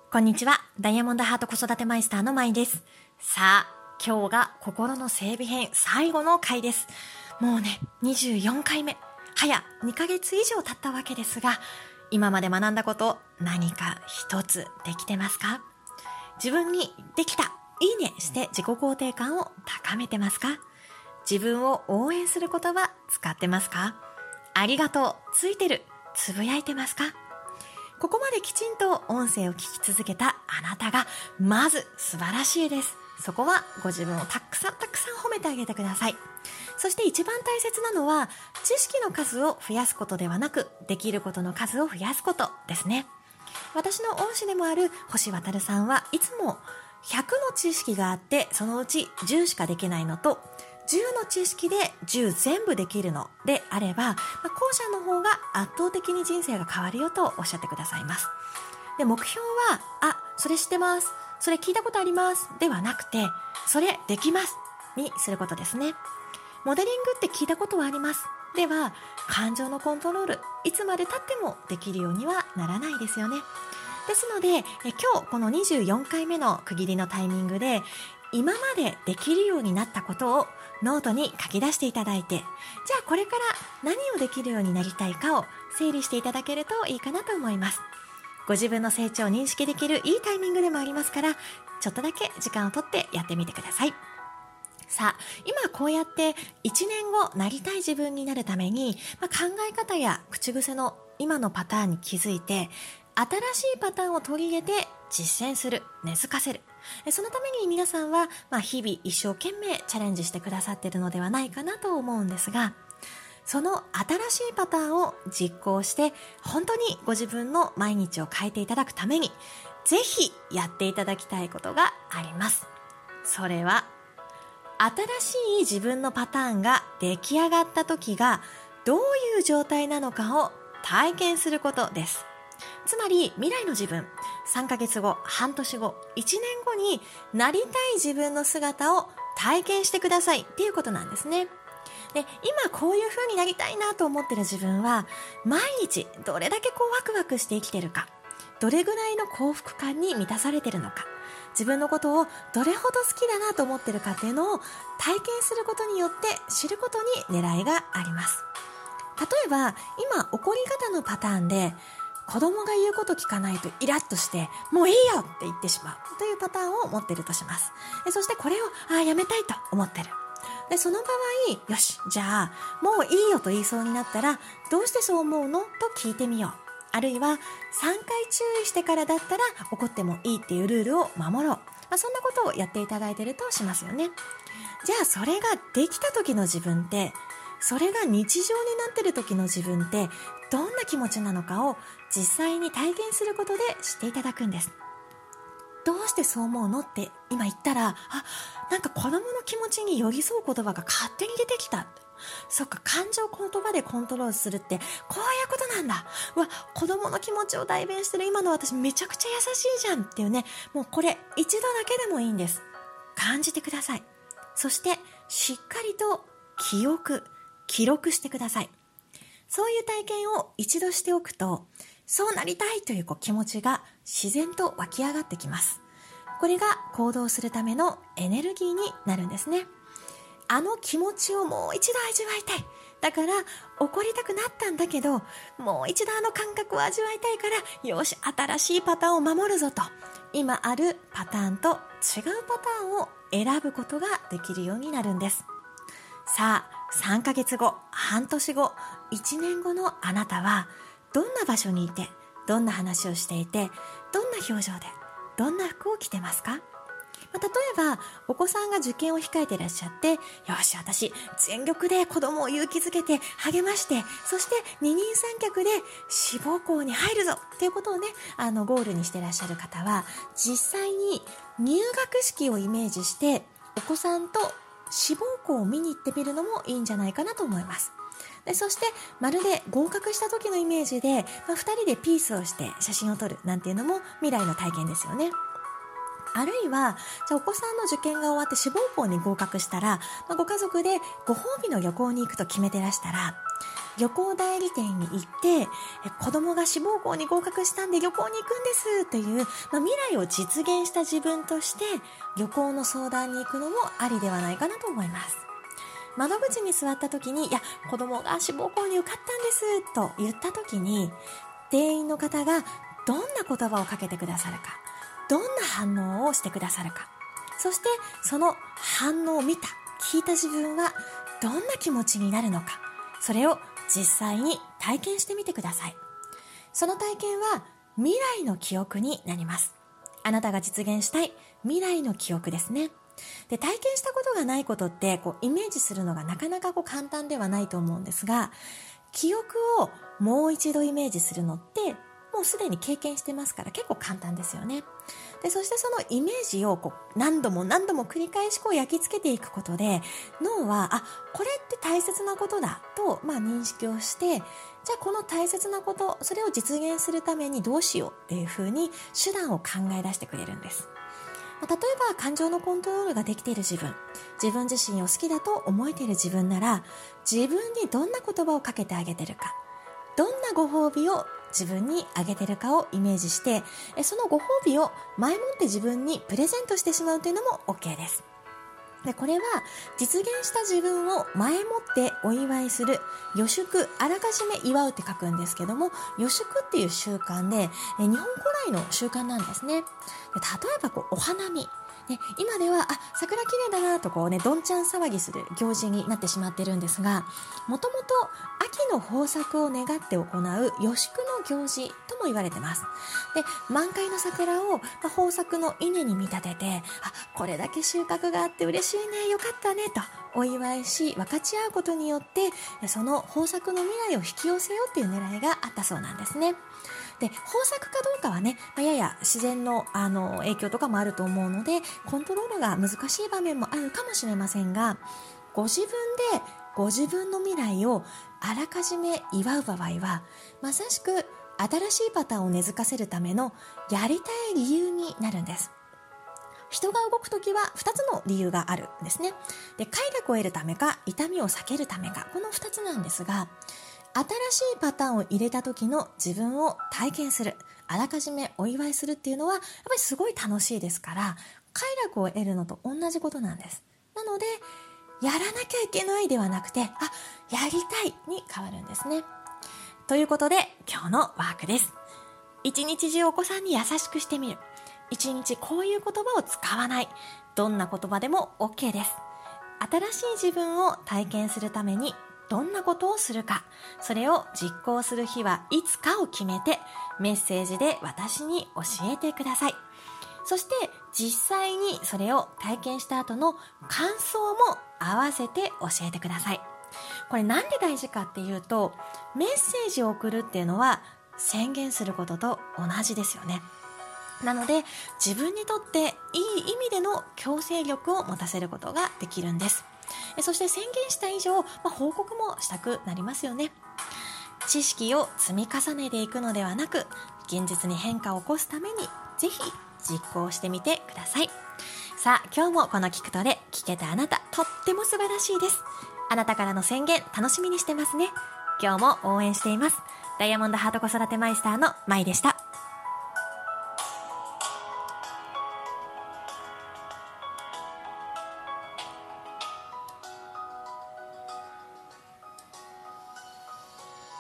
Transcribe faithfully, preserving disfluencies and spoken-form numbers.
こんにちは。ダイヤモンドハート子育てマイスターのまいです。さあ、今日が心の整備編最後の回です。もうね、にじゅうよんかいめ。早にかげつ以上経ったわけですが、今まで学んだこと何か一つできてますか？自分にできた、いいねして自己肯定感を高めてますか？自分を応援する言葉使ってますか？ありがとう、ついてる、つぶやいてますか？ここまできちんと音声を聞き続けたあなたがまず素晴らしいです。そこはご自分をたくさんたくさん褒めてあげてください。そして一番大切なのは知識の数を増やすことではなく、できることの数を増やすことですね。私の恩師でもある星渉さんはいつもひゃくの知識があってそのうちじゅうしかできないのと、じゅうの知識でじゅう全部できるのであれば、まあ、後者の方が圧倒的に人生が変わるよとおっしゃってくださいます。で、目標は、あ、それ知ってます、それ聞いたことありますではなくて、それできますにすることですね。モデリングって聞いたことはありますでは、感情のコントロールいつまで経ってもできるようにはならないですよね。ですのでえ今日このにじゅうよんかいめの区切りのタイミングで、今までできるようになったことをノートに書き出していただいて、じゃあこれから何をできるようになりたいかを整理していただけるといいかなと思います。ご自分の成長を認識できるいいタイミングでもありますから、ちょっとだけ時間をとってやってみてください。さあ、今こうやっていちねんごなりたい自分になるために、まあ、考え方や口癖の今のパターンに気づいて、新しいパターンを取り入れて実践する、根付かせる。そのために皆さんは、まあ、日々一生懸命チャレンジしてくださっているのではないかなと思うんですが、その新しいパターンを実行して本当にご自分の毎日を変えていただくために、ぜひやっていただきたいことがあります。それは新しい自分のパターンが出来上がった時がどういう状態なのかを体験することです。つまり未来の自分、さんかげつご、半年後、いちねんごになりたい自分の姿を体験してくださいっていうことなんですね。で、今こういう風になりたいなと思ってる自分は、毎日どれだけこうワクワクして生きてるか、どれぐらいの幸福感に満たされてるのか、自分のことをどれほど好きだなと思ってるかっていうのを体験することによって知ることに狙いがあります。例えば今怒り方のパターンで、子供が言うこと聞かないとイラッとしてもういいよって言ってしまうというパターンを持っているとします。で、そしてこれをあやめたいと思ってる。で、その場合、よし、じゃあもういいよと言いそうになったら、どうしてそう思うのと聞いてみよう。あるいはさんかい注意してからだったら怒ってもいいっていうルールを守ろう。まあ、そんなことをやっていただいているとしますよね。じゃあそれができた時の自分って、それが日常になってる時の自分ってどんな気持ちなのかを実際に体験することで知っていただくんです。どうしてそう思うのって今言ったら、あ、なんか子供の気持ちに寄り添う言葉が勝手に出てきた。そっか、感情を言葉でコントロールするってこういうことなんだ。うわ、子供の気持ちを代弁してる今の私めちゃくちゃ優しいじゃんっていうね、もうこれ一度だけでもいいんです。感じてください。そしてしっかりと記憶、記録してください。そういう体験を一度しておくと、そうなりたいというこう気持ちが自然と湧き上がってきます。これが行動するためのエネルギーになるんですね。あの気持ちをもう一度味わいたい。だから怒りたくなったんだけど、もう一度あの感覚を味わいたいから、よし、新しいパターンを守るぞと、今あるパターンと違うパターンを選ぶことができるようになるんです。さあ、さんかげつご、半年後、いちねんごのあなたはどんな場所にいて、どんな話をしていて、どんな表情で、どんな服を着てますか？まあ、例えばお子さんが受験を控えていらっしゃって、よし、私全力で子供を勇気づけて励まして、そして二人三脚で志望校に入るぞっていうことをね、あのゴールにしていらっしゃる方は、実際に入学式をイメージしてお子さんと志望校を見に行ってみるのもいいんじゃないかなと思います。で、そしてまるで合格した時のイメージで、まあ、ふたりでピースをして写真を撮るなんていうのも未来の体験ですよね。あるいは、じゃあお子さんの受験が終わって志望校に合格したら、まあ、ご家族でご褒美の旅行に行くと決めてらしたら、 旅行代理店に行って子供が志望校に合格したんで旅行に行くんですという、まあ、未来を実現した自分として旅行の相談に行くのもありではないかなと思います。窓口に座った時に、いや子供が志望校に受かったんですと言った時に、店員の方がどんな言葉をかけてくださるか、どんな反応をしてくださるか、そしてその反応を見た聞いた自分はどんな気持ちになるのか、それを実際に体験してみてください。その体験は未来の記憶になります。あなたが実現したい未来の記憶ですね。で、体験したことがないことってこうイメージするのがなかなかこう簡単ではないと思うんですが、記憶をもう一度イメージするのってもうすでに経験してますから結構簡単ですよね。で、そしてそのイメージをこう何度も何度も繰り返しこう焼き付けていくことで、脳はあこれって大切なことだと、まあ、認識をして、じゃあこの大切なこと、それを実現するためにどうしようっていうふうに手段を考え出してくれるんです。例えば感情のコントロールができている自分、自分自身を好きだと思えている自分なら、自分にどんな言葉をかけてあげてるか、どんなご褒美を自分にあげてるかをイメージして、そのご褒美を前もって自分にプレゼントしてしまうというのも OK です。で、これは実現した自分を前もってお祝いする予祝、あらかじめ祝うって書くんですけども、予祝っていう習慣で日本古来の習慣なんですね。で、例えばこうお花見、ね、今ではあ桜綺麗だなとこうねどんちゃん騒ぎする行事になってしまっているんですが、もともと秋の豊作を願って行う予祝の行事とも言われてます。で、満開の桜を、まあ、豊作の稲に見立てて、あこれだけ収穫があって嬉しいね、よかったねとお祝いし分かち合うことによってその豊作の未来を引き寄せようっていう狙いがあったそうなんですね。で、豊作かどうかはね、まあ、やや自然の、あの影響とかもあると思うのでコントロールが難しい場面もあるかもしれませんが、ご自分でご自分の未来をあらかじめ祝う場合はまさしく新しいパターンを根付かせるためのやりたい理由になるんです。人が動くときはふたつの理由があるんですね。で、快楽を得るためか痛みを避けるためか、このふたつなんですが、新しいパターンを入れた時の自分を体験する、あらかじめお祝いするっていうのはやっぱりすごい楽しいですから、快楽を得るのと同じことなんです。なのでやらなきゃいけないではなくて、あ、やりたいに変わるんですね。ということで今日のワークです。一日中お子さんに優しくしてみる。一日こういう言葉を使わない。どんな言葉でも OK です。新しい自分を体験するためにどんなことをするか、それを実行する日はいつかを決めてメッセージで私に教えてください。そして実際にそれを体験した後の感想も合わせて教えてください。これなんで大事かっていうと、メッセージを送るっていうのは宣言することと同じですよね。なので自分にとっていい意味での強制力を持たせることができるんです。そして宣言した以上、まあ、報告もしたくなりますよね。知識を積み重ねていくのではなく、現実に変化を起こすためにぜひ実行してみてください。さあ、今日もこの聞くとで聞けたあなた、とっても素晴らしいです。あなたからの宣言楽しみにしてますね。今日も応援しています。ダイヤモンドハート子育てマイスターのまいでした。